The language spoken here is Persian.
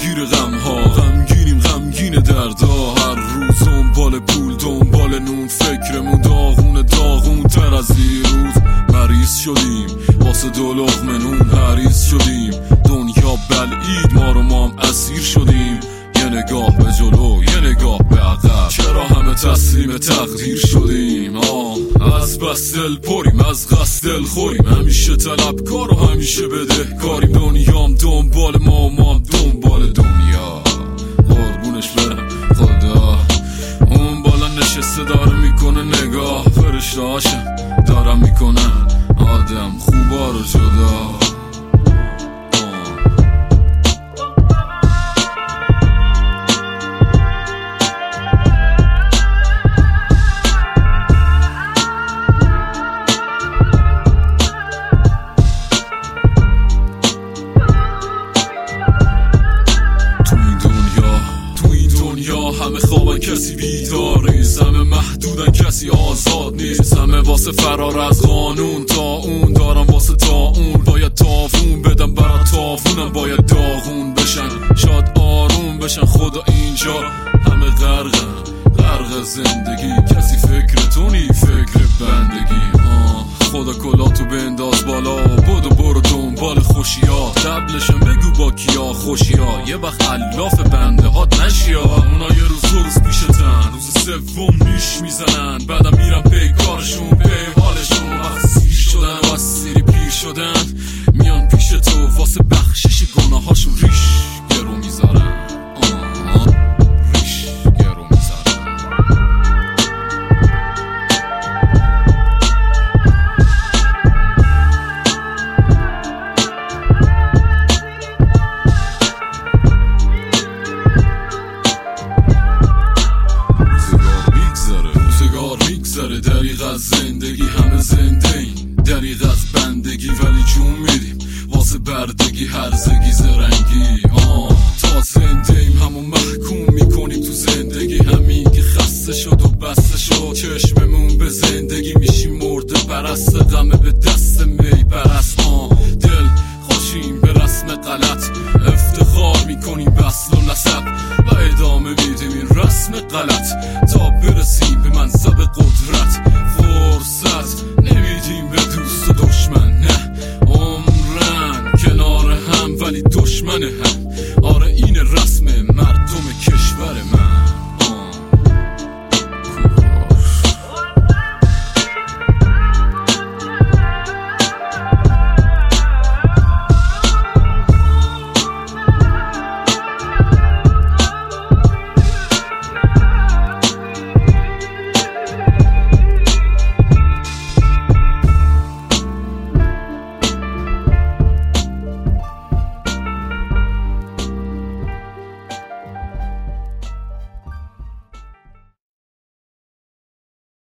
درگیر غمها، غمگینیم غمگین دردا. هر روز دنبال پول دنبال نون، فکرمون داغون تر از دیروز. مریض شدیم واسه 2 لقمه نون، حریص شدیم دنیا بلعید ما رو، ما هم اسیر شدیم. یه نگاه به جلو یه نگاه به عقب، چرا همه تسلیم تقدیر شدیم؟ از بس دل پریم از قصد دل خوریم، همیشه طلبکار و همیشه بدهکاریم. دنیام دنبال ما و ما هم دنبال دنیا. قربونش برم خدا، اون بالا نشسته داره میکنه نگاه، فرشته‌هاشم دارم میکنن آدم خوبا رو جدا. همه خوابن کسی بیدار نیست، همه محدودن کسی آزاد نیست. همه واسه فرار از قانون، تا اون دارم واسه تا اون. باید تاوون بدم برا تاوونم، باید داغون بشن شاد آروم بشن. خدا اینجا همه غرق زندگی، کسی فکر تونی فکر بندگی. خدا کلاتو بنداز بالا، بدو برو دنبال خوشیا. تبلشم بگو با کیا خوشیا، یه وقت علاف بنده هات نشیا. اونا یه روز 2 روز پیشتن، روز 3 نیش میزنن، بعدم میرن پی کارشون پی حالشون. وقت سیر شدن و سیری پیر شدن، میان پیش تو واسه بخشش گناهاشون ریش گرو میذارن. دریغ از زندگی همه زنده این، دریغ از بندگی ولی جون میدیم واسه بردگی هرزگی زرنگی. تا زنده ایم همون محکوم میکنیم تو زندگی، همین که خسته شد و بسته شد چشممون به زندگی. میشیم مرده پرست غمه به دست می پرست. دل خوشیم به رسم غلط، افتخار میکنیم به اصل و نسب و ادامه میدیم این رسم غلط.